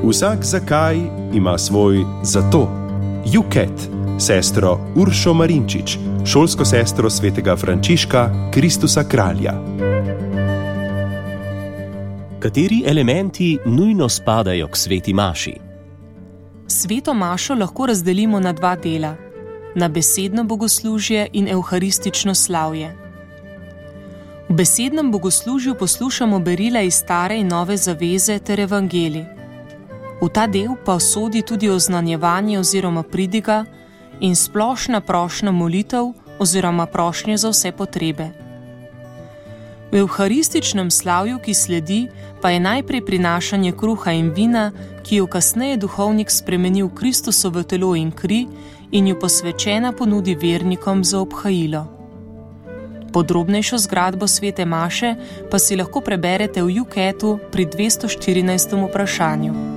Vsak zakaj ima svoj zato. Juket, sestro Uršo Marinčič, šolsko sestro svetega Frančiška Kristusa Kralja. Kateri elementi nujno spadajo k sveti maši? Sveto mašo lahko razdelimo na dva dela, na besedno bogoslužje in evharistično slavje. V besednem bogoslužju poslušamo berila iz Stare in Nove zaveze ter evangelij. V ta del pa sodi tudi oznanjevanje oziroma pridiga in splošna prošnja molitev oziroma prošnje za vse potrebe. V evharističnem slavju, ki sledi, pa je najprej prinašanje kruha in vina, ki jo kasneje duhovnik spremeni v Kristusovo telo in kri in jo posvečena ponudi vernikom za obhajilo. Podrobnejšo zgradbo svete maše pa si lahko preberete v Juketu pri 214. vprašanju.